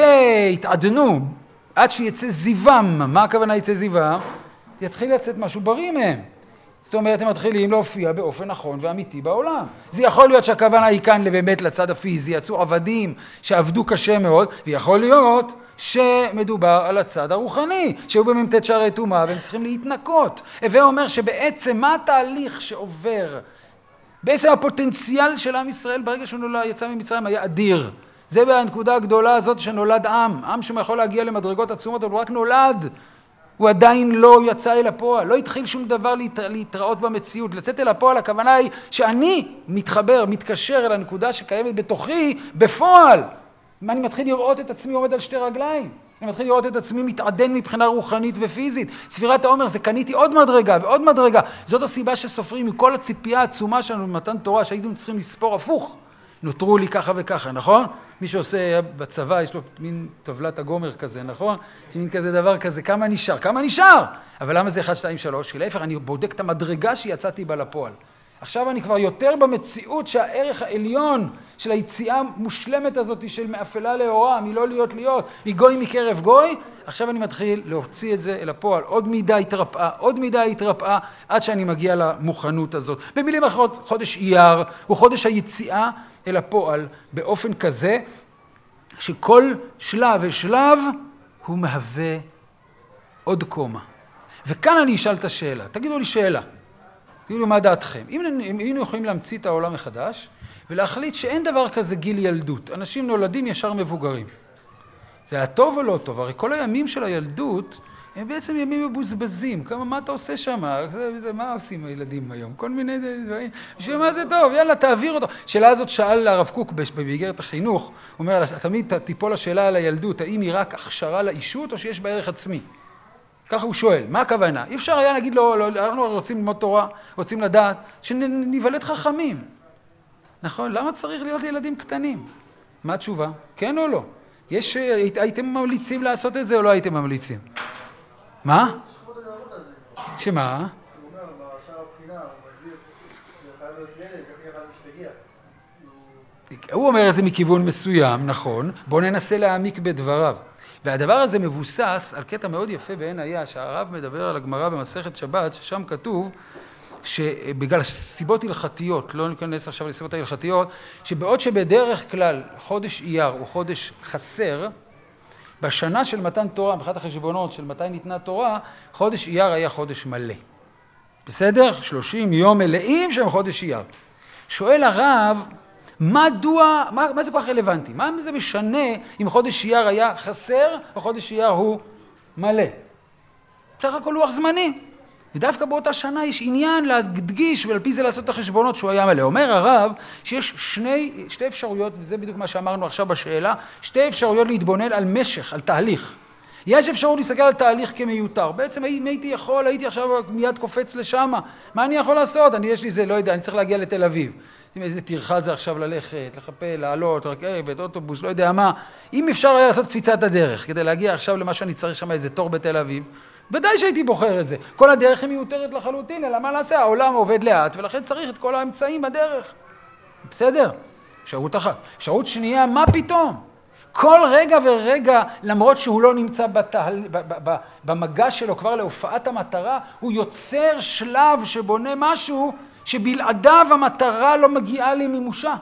והתעדנו עד שיצא זיוום. מה הכוונה יצא זיוום? יתחיל לצאת משהו בריא מהם. זאת אומרת, הם מתחילים להופיע באופן נכון ואמיתי בעולם. זה יכול להיות שהכוונה היא כאן באמת לצד הפיזי, יצאו עבדים שעבדו קשה מאוד, ויכול להיות שמדובר על הצד הרוחני, שהוא בממתת שערי טומאה, והם צריכים להתנקות. הווה אומר שבעצם מה התהליך שעובר? בעצם הפוטנציאל של עם ישראל ברגע שהוא נולד, יצא ממצרים היה אדיר. זה בנקודה הגדולה הזאת שנולד עם, עם שיכול להגיע למדרגות עצומות, אבל הוא רק נולד. הוא עדיין לא יצא אל הפועל, לא התחיל שום דבר להת... להתראות במציאות. לצאת אל הפועל, הכוונה היא שאני מתחבר, מתקשר אל הנקודה שקיימת בתוכי, בפועל. אני מתחיל לראות את עצמי עומד על שתי רגליים. אני מתחיל לראות את עצמי מתעדן מבחינה רוחנית ופיזית. ספירת העומר זה קניתי עוד מדרגה ועוד מדרגה. זאת הסיבה שסופרים מכל הציפייה העצומה שלנו במתן תורה, שהיינו צריכים לספור הפוך. נותרו לי ככה וככה, נכון? מי שעושה בצבא, יש לו מין טבלת הגומר כזה, נכון? יש מין כזה דבר כזה, כמה נשאר? כמה נשאר? אבל למה זה אחד, שתיים, שלוש? כי להפך, אני בודק את המדרגה שיצאתי בה לפועל. עכשיו אני כבר יותר במציאות שהערך העליון של היציאה המושלמת הזאת של מאפלה לאורה, מלא להיות להיות, מגוי מקרב גוי, עכשיו אני מתחיל להוציא את זה אל הפועל. עוד מידה התרפאה, עוד מידה התרפאה, עד שאני מגיע למוכנות הזאת. במילים אחרות, חודש אייר הוא חודש היציאה אל הפועל באופן כזה, שכל שלב ושלב הוא מהווה עוד קומה. וכאן אני אשאל את השאלה. תגידו לי שאלה. תגידו לי מה דעתכם. אם היינו יכולים להמציא את העולם מחדש, ולהחליט שאין דבר כזה גיל ילדות. אנשים נולדים ישר מבוגרים. זה היה טוב או לא טוב? הרי כל הימים של הילדות הם בעצם ימים מבוזבזים. כמה, מה אתה עושה שם? זה, זה, מה עושים הילדים היום? כל מיני דברים. בשביל מה זה טוב? יאללה, תעביר אותו. השאלה הזאת שאל הרב קוק באיגרת החינוך. הוא אומר, תמיד תיפול השאלה על הילדות, האם היא רק הכשרה לאישות או שיש בה ערך עצמי? ככה הוא שואל, מה הכוונה? אי אפשר היה להגיד לו, אנחנו רוצים ללמוד תורה, רוצים לדעת, שנבלט חכמים. נכון? למה צריך להיות ילדים קטנים? מה התשובה? כן או לא? יש, הייתם ממליצים לעשות את זה או לא הייתם ממליצים? מה? שמה? הוא אומר, בשער הבחינה, הוא מסביר, זה חייב להיות ילד, ככה חייב משתגע. הוא אומר את זה מכיוון מסוים, נכון. בואו ננסה להעמיק בדבריו. והדבר הזה מבוסס על קטע מאוד יפה בעין היה, שהרב מדבר על הגמרא במסכת שבת, ששם כתוב שבגלל סיבות הלכתיות, לא ניכנס עכשיו לסיבות ההלכתיות, שבעוד שבדרך כלל חודש אייר הוא חודש חסר, בשנה של מתן תורה, מבחינת החשבונות של מתי ניתנה תורה, חודש אייר היה חודש מלא. בסדר? שלושים יום מלאים שהם חודש אייר. שואל הרב, מדוע, מה, מה זה כל כך רלוונטי? מה זה משנה אם חודש אייר היה חסר או חודש אייר הוא מלא? צריך הכל לוח זמני. ודווקא באותה שנה יש עניין להדגיש ועל פי זה לעשות את החשבונות שהוא היה מלא. אומר הרב שיש שני, שתי אפשרויות, וזה בדיוק מה שאמרנו עכשיו בשאלה, שתי אפשרויות להתבונן על משך, על תהליך. יש אפשרות להסתכל על תהליך כמיותר. בעצם אם הייתי יכול, הייתי עכשיו מיד קופץ לשם. מה אני יכול לעשות? אני יש לי זה, לא יודע, אני צריך להגיע לתל אביב. איזה תרחה זה עכשיו ללכת, לחפל, לעלות, רכבת, אוטובוס, לא יודע מה. אם אפשר היה לעשות קפיצת הדרך כדי להגיע עכשיו למה שאני צריך שם איזה תור בתל אביב, ודאי שהייתי בוחר את זה. כל הדרך היא מיותרת לחלוטין, אלא מה לעשה? העולם עובד לאט, ולכן צריך את כל האמצעים בדרך. בסדר? אפשרות אחת. אפשרות שנייה, מה פתאום? כל רגע ורגע, למרות שהוא לא נמצא בתהל... במגע שלו כבר להופעת המטרה, הוא יוצר שלב שבונה משהו שבלעדיו המטרה לא מגיעה למימושה.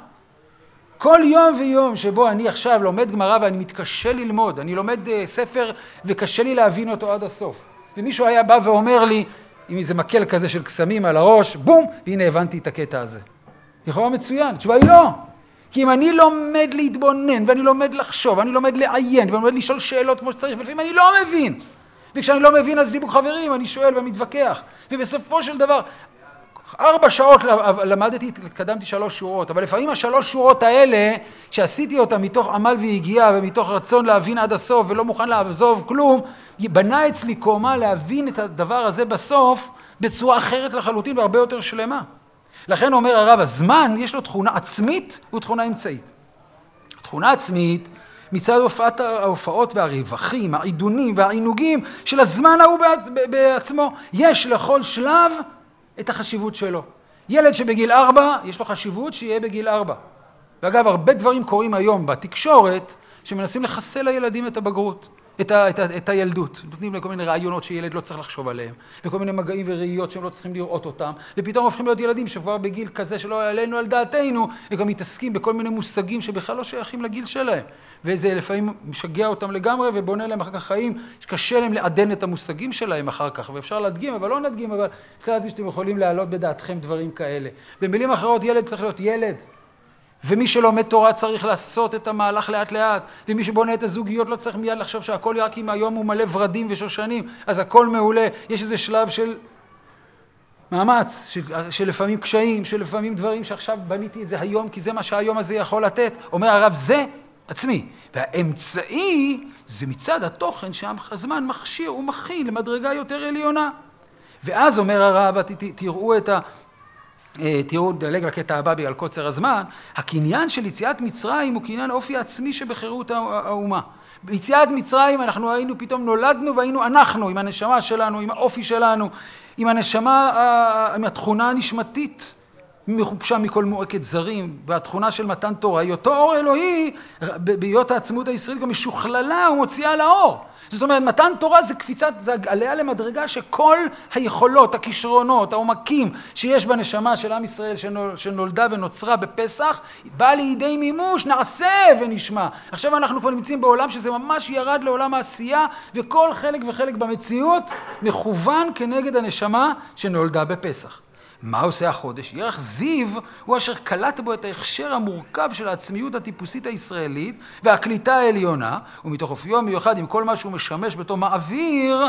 כל יום ויום שבו אני עכשיו לומד גמרא ואני מתקשה ללמוד, אני לומד ספר וקשה לי להבין אותו עד הסוף. ומישהו היה בא ואומר לי, עם איזה מקל כזה של קסמים על הראש, בום, והנה הבנתי את הקטע הזה. לכאורה מצוין, התשובה היא לא. כי אם אני לומד להתבונן, ואני לומד לחשוב, ואני לומד לעיין, ואני לומד לשאול שאלות כמו שצריך, ולפעמים אני לא מבין. וכשאני לא מבין, אז דיבוק חברים, אני שואל ומתווכח. ובסופו של דבר, ארבע שעות למדתי, התקדמתי שלוש שורות, אבל לפעמים השלוש שורות האלה, שעשיתי אותה מתוך עמל והגיעה, ומתוך רצון להבין עד הסוף, ולא מוכן לעזוב כלום, בנה אצלי קומה להבין את הדבר הזה בסוף, בצורה אחרת לחלוטין, והרבה יותר שלמה. לכן אומר הרב, הזמן יש לו תכונה עצמית ותכונה אמצעית. תכונה עצמית, מצד הופעת ההופעות והרווחים, העידונים והעינוגים של הזמן ההוא בעצמו, יש לכל שלב את החשיבות שלו. ילד שבגיל ארבע, יש לו חשיבות שיהיה בגיל ארבע. ואגב, הרבה דברים קורים היום בתקשורת, שמנסים לחסל לילדים את הבגרות, את, ה, את, ה, את הילדות. נותנים לכל מיני רעיונות שילד לא צריך לחשוב עליהם, וכל מיני מגעים וראיות שהם לא צריכים לראות אותם, ופתאום הופכים להיות ילדים שכבר בגיל כזה שלא עלינו על דעתנו, הם גם מתעסקים בכל מיני מושגים שבכלל לא שייכים לגיל שלהם. וזה לפעמים משגע אותם לגמרי ובונה להם אחר כך חיים שקשה להם לעדן את המושגים שלהם אחר כך, ואפשר להדגים, אבל לא נדגים, אבל קצת שאתם יכולים להעלות בדעתכם דברים כאלה. במילים אחרות, ילד צריך להיות ילד. ומי שלומד תורה צריך לעשות את המהלך לאט לאט, ומי שבונה את הזוגיות לא צריך מיד לחשוב שהכל רק אם היום הוא מלא ורדים ושושנים, אז הכל מעולה. יש איזה שלב של מאמץ, של, שלפעמים קשיים, שלפעמים דברים שעכשיו בניתי את זה היום, כי זה מה שהיום הזה יכול לתת. אומר הרב, זה עצמי. והאמצעי זה מצד התוכן שהזמן מכשיר ומכין למדרגה יותר עליונה. ואז אומר הרב, ת, ת, תראו את ה... תראו, דלג לקטע הבא בגלל קוצר הזמן, הקניין של יציאת מצרים הוא קניין אופי עצמי שבחירות האומה. ביציאת מצרים אנחנו היינו, פתאום נולדנו והיינו אנחנו, עם הנשמה שלנו, עם האופי שלנו, עם הנשמה, עם התכונה הנשמתית מחופשה מכל מועקת זרים, והתכונה של מתן תורה, היא אותו אור אלוהי, בהיות העצמות הישראלית גם משוכללה ומוציאה לאור. זאת אומרת, מתן תורה זה קפיצת, זה עליה למדרגה שכל היכולות, הכישרונות, העומקים שיש בנשמה של עם ישראל שנול, שנולדה ונוצרה בפסח, באה לידי מימוש, נעשה ונשמע. עכשיו אנחנו כבר נמצאים בעולם שזה ממש ירד לעולם העשייה, וכל חלק וחלק במציאות מכוון כנגד הנשמה שנולדה בפסח. מה עושה החודש? ירח זיו הוא אשר קלט בו את ההכשר המורכב של העצמיות הטיפוסית הישראלית והקליטה העליונה, ומתוך אופיו מיוחד עם כל מה שהוא משמש בתור מעביר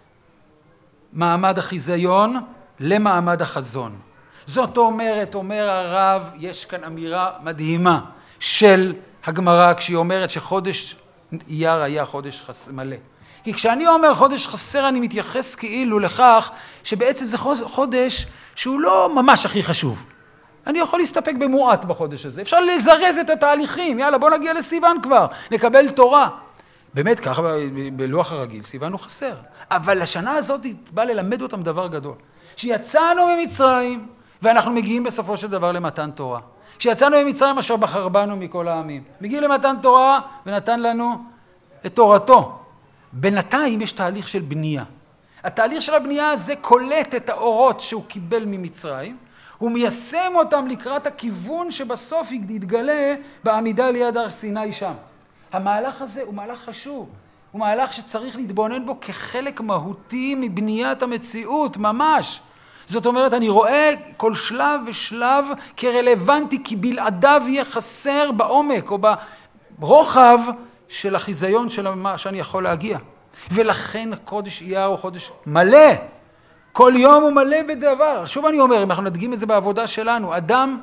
מעמד החיזיון למעמד החזון. זאת אומרת, אומר הרב, יש כאן אמירה מדהימה של הגמרא כשהיא אומרת שחודש אייר היה חודש מלא. כי כשאני אומר חודש חסר, אני מתייחס כאילו לכך שבעצם זה חודש שהוא לא ממש הכי חשוב. אני יכול להסתפק במועט בחודש הזה. אפשר לזרז את התהליכים. יאללה, בוא נגיע לסיוון כבר, נקבל תורה. באמת, ככה בלוח הרגיל, סיוון הוא חסר. אבל השנה הזאת באה ללמד אותם דבר גדול. שיצאנו ממצרים, ואנחנו מגיעים בסופו של דבר למתן תורה. שיצאנו ממצרים אשר בחר בנו מכל העמים. מגיעים למתן תורה ונתן לנו את תורתו. בינתיים יש תהליך של בנייה. התהליך של הבנייה הזה קולט את האורות שהוא קיבל ממצרים, הוא מיישם אותם לקראת הכיוון שבסוף יתגלה בעמידה ליד הר סיני שם. המהלך הזה הוא מהלך חשוב, הוא מהלך שצריך להתבונן בו כחלק מהותי מבניית המציאות, ממש. זאת אומרת, אני רואה כל שלב ושלב כרלוונטי, כי בלעדיו יהיה חסר בעומק או ברוחב של החיזיון של מה שאני יכול להגיע. ולכן חודש אייר הוא חודש מלא. כל יום הוא מלא בדבר. שוב אני אומר, אם אנחנו נדגים את זה בעבודה שלנו, אדם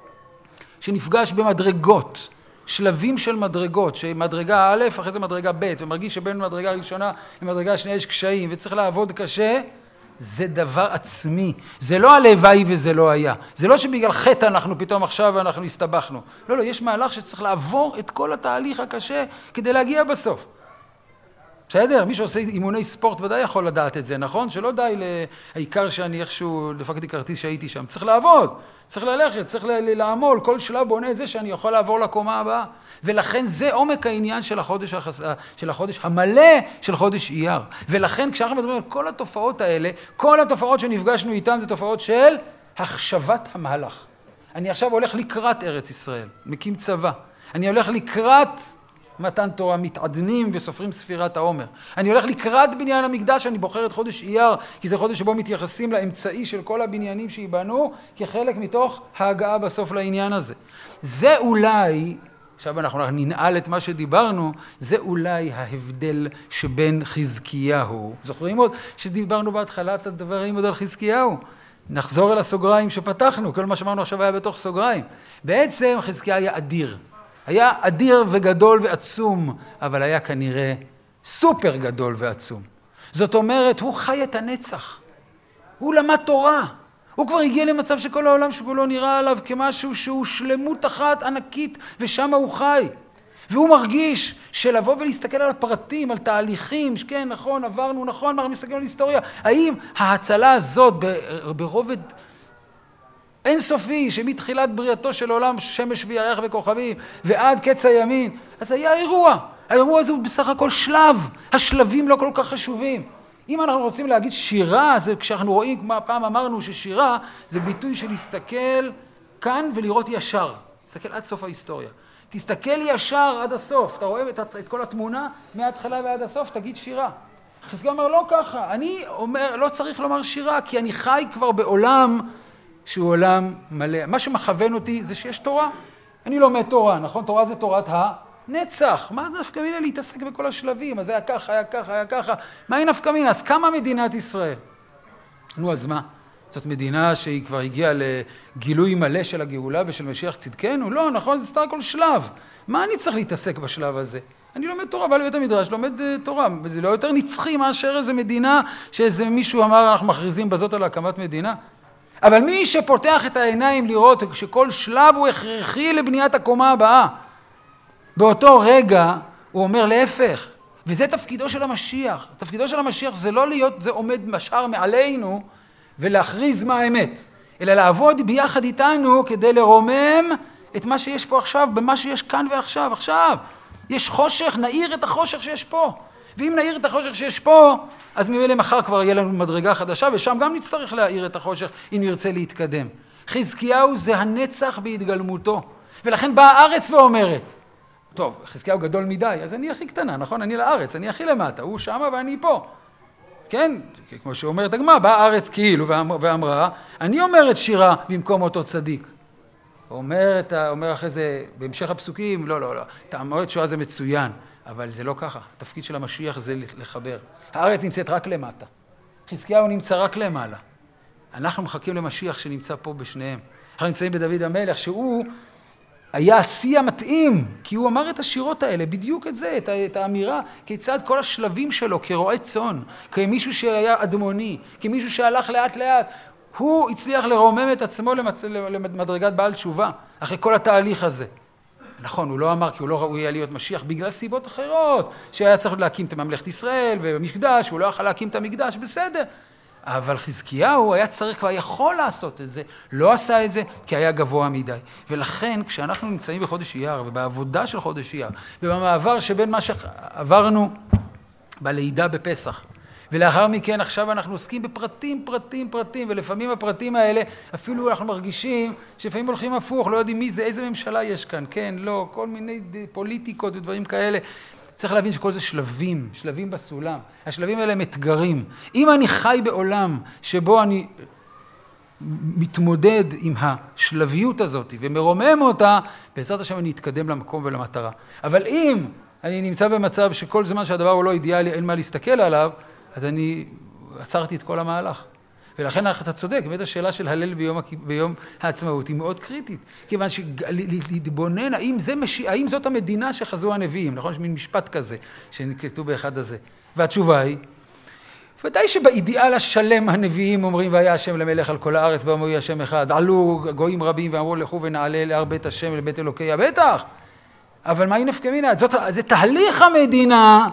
שנפגש במדרגות, שלבים של מדרגות, שמדרגה א', אחרי זה מדרגה ב', ומרגיש שבין מדרגה ראשונה למדרגה השנייה יש קשיים, וצריך לעבוד קשה, זה דבר עצמי. זה לא הלוואי וזה לא היה. זה לא שבגלל חטא אנחנו פתאום עכשיו אנחנו הסתבכנו. לא, לא, יש מהלך שצריך לעבור את כל התהליך הקשה כדי להגיע בסוף. בסדר? מי שעושה אימוני ספורט ודאי יכול לדעת את זה, נכון? שלא די לעיקר שאני איכשהו דפקתי כרטיס שהייתי שם. צריך לעבוד, צריך ללכת, צריך לעמול, כל שלב בונה את זה שאני יכול לעבור לקומה הבאה. ולכן זה עומק העניין של החודש, החס... של החודש המלא של חודש אייר. ולכן כשאנחנו מדברים על כל התופעות האלה, כל התופעות שנפגשנו איתן זה תופעות של החשבת המהלך. אני עכשיו הולך לקראת ארץ ישראל, מקים צבא. אני הולך לקראת מתן תורה, מתעדנים וסופרים ספירת העומר. אני הולך לקראת בניין המקדש, אני בוחר את חודש אייר, כי זה חודש שבו מתייחסים לאמצעי של כל הבניינים שיבנו, כחלק מתוך ההגעה בסוף לעניין הזה. זה אולי, עכשיו אנחנו ננעל את מה שדיברנו, זה אולי ההבדל שבין חזקיהו. זוכרים עוד שדיברנו בהתחלת הדברים עוד על חזקיהו? נחזור אל הסוגריים שפתחנו, כל מה שאמרנו עכשיו היה בתוך סוגריים. בעצם חזקיהו היה אדיר. היה אדיר וגדול ועצום, אבל היה כנראה סופר גדול ועצום. זאת אומרת, הוא חי את הנצח. הוא למד תורה. הוא כבר הגיע למצב שכל העולם שכולו נראה עליו כמשהו שהוא שלמות אחת ענקית, ושם הוא חי. והוא מרגיש שלבוא ולהסתכל על הפרטים, על תהליכים, שכן, נכון, עברנו, נכון, אנחנו מסתכלים על היסטוריה. האם ההצלה הזאת ברובד אינסופי, שמתחילת בריאתו של עולם, שמש וירח וכוכבים, ועד קץ הימין, אז היה אירוע. האירוע הזה הוא בסך הכל שלב. השלבים לא כל כך חשובים. אם אנחנו רוצים להגיד שירה, זה כשאנחנו רואים, כמו הפעם אמרנו ששירה, זה ביטוי של להסתכל כאן ולראות ישר. תסתכל עד סוף ההיסטוריה. תסתכל ישר עד הסוף. אתה רואה את, את כל התמונה מההתחלה ועד הסוף, תגיד שירה. חזקיה אומר, לא ככה. אני אומר, לא צריך לומר שירה, כי אני חי כבר בעולם שהוא עולם מלא. מה שמכוון אותי זה שיש תורה. אני לומד תורה, נכון? תורה זה תורת הנצח. מה נפקא מינה להתעסק בכל השלבים? אז היה ככה, היה ככה, היה ככה. מה היא נפקא מינה? אז כמה מדינת ישראל? נו, אז מה? זאת מדינה שהיא כבר הגיעה לגילוי מלא של הגאולה ושל משיח צדקנו? לא, נכון? זה סתם כל שלב. מה אני צריך להתעסק בשלב הזה? אני לומד תורה, בא לבית המדרש, לומד תורה. זה לא יותר נצחי מאשר איזה מדינה שאיזה מישהו אמר, אנחנו מכריזים בזאת על הקמת מדינה. אבל מי שפותח את העיניים לראות שכל שלב הוא הכרחי לבניית הקומה הבאה, באותו רגע הוא אומר להפך, וזה תפקידו של המשיח. תפקידו של המשיח זה לא להיות, זה עומד משאר מעלינו ולהכריז מה האמת, אלא לעבוד ביחד איתנו כדי לרומם את מה שיש פה עכשיו, במה שיש כאן ועכשיו. עכשיו, יש חושך, נעיר את החושך שיש פה. ואם נעיר את החושך שיש פה, אז ממילא מחר כבר יהיה לנו מדרגה חדשה, ושם גם נצטרך להעיר את החושך אם נרצה להתקדם. חזקיהו זה הנצח בהתגלמותו, ולכן באה הארץ ואומרת, טוב, חזקיהו גדול מדי, אז אני הכי קטנה, נכון? אני לארץ, אני הכי למטה, הוא שמה ואני פה. כן? כמו שאומרת הגמרא, באה הארץ כאילו ואמרה, אני אומרת שירה במקום אותו צדיק. אומרת, אומר אחרי זה, בהמשך הפסוקים, לא, לא, לא, תאמרת שואה זה מצוין, אבל זה לא ככה. התפקיד של המשיח זה לחבר. הארץ נמצאת רק למטה. חזקיהו נמצא רק למעלה. אנחנו מחכים למשיח שנמצא פה בשניהם. אנחנו נמצאים בדוד המלך, שהוא היה השיא המתאים, כי הוא אמר את השירות האלה, בדיוק את זה, את, את האמירה, כיצד כל השלבים שלו, כרועה צאן, כמישהו שהיה אדמוני, כמישהו שהלך לאט לאט, הוא הצליח לרומם את עצמו למצ... למדרגת בעל תשובה, אחרי כל התהליך הזה. נכון, הוא לא אמר כי הוא לא ראוי היה להיות משיח, בגלל סיבות אחרות, שהיה צריך להקים את ממלכת ישראל ומקדש, הוא לא יכול להקים את המקדש, בסדר. אבל חזקיהו היה צריך כבר יכול לעשות את זה, לא עשה את זה כי היה גבוה מדי. ולכן כשאנחנו נמצאים בחודש אייר ובעבודה של חודש אייר, ובמעבר שבין מה שעברנו בלידה בפסח, ולאחר מכן עכשיו אנחנו עוסקים בפרטים, פרטים, פרטים, ולפעמים הפרטים האלה, אפילו אנחנו מרגישים שלפעמים הולכים הפוך, לא יודעים מי זה, איזה ממשלה יש כאן, כן, לא, כל מיני פוליטיקות ודברים כאלה. צריך להבין שכל זה שלבים, שלבים בסולם. השלבים האלה הם אתגרים. אם אני חי בעולם שבו אני מתמודד עם השלביות הזאת ומרומם אותה, בעזרת השם אני אתקדם למקום ולמטרה. אבל אם אני נמצא במצב שכל זמן שהדבר הוא לא אידיאלי, אין מה להסתכל עליו, אז אני עצרתי את כל המהלך. ולכן אתה צודק, באמת השאלה של הלל ביום, ביום העצמאות היא מאוד קריטית, כיוון שלהתבונן, האם, זה מש... האם זאת המדינה שחזו הנביאים, נכון? יש מין משפט כזה שנקלטו באחד הזה. והתשובה היא, ודאי שבאידיאל השלם הנביאים אומרים, והיה השם למלך על כל הארץ, באמרו יהיה השם אחד, עלו גויים רבים ואמרו לכו ונעלה להר בית השם לבית אלוקי הבטח. אבל מה היא נפקא מינה? זאת, זה תהליך המדינה,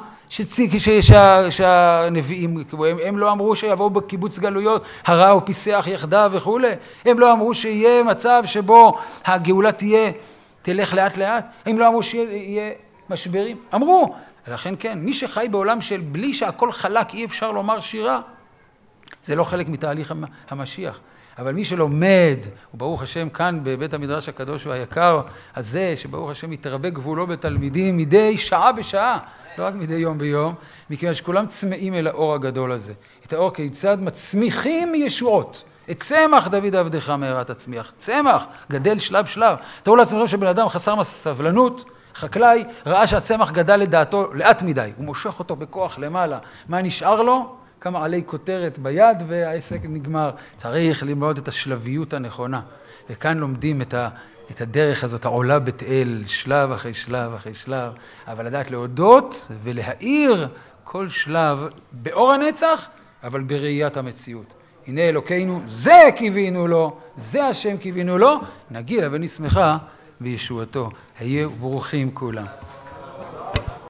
שהנביאים, הם, הם לא אמרו שיבואו בקיבוץ גלויות, הרע ופיסח יחדיו וכו'. הם לא אמרו שיהיה מצב שבו הגאולה תהיה, תלך לאט לאט. הם לא אמרו שיהיה משברים. אמרו. לכן כן, מי שחי בעולם של בלי שהכל חלק, אי אפשר לומר שירה, זה לא חלק מתהליך המשיח. אבל מי שלומד, וברוך השם כאן בבית המדרש הקדוש והיקר הזה, שברוך השם מתרבה גבולו בתלמידים מדי שעה בשעה, לא רק מדי יום ביום, מכיוון שכולם צמאים אל האור הגדול הזה. את האור כיצד מצמיחים ישועות. את צמח דוד עבדך מהרה תצמיח. צמח, גדל שלב שלב. תראו לעצמכם שבן אדם חסר סבלנות, חקלאי, ראה שהצמח גדל לדעתו לאט מדי. הוא מושך אותו בכוח למעלה. מה נשאר לו? כמה עלי כותרת ביד והעסק נגמר. צריך ללמוד את השלביות הנכונה. וכאן לומדים את ה... את הדרך הזאת, העולה בית אל, שלב אחרי שלב אחרי שלב, אבל לדעת להודות ולהאיר כל שלב באור הנצח, אבל בראיית המציאות. הנה אלוקינו, זה קיווינו לו, זה השם קיווינו לו, נגילה ונשמחה בישועתו. היו ברוכים כולם.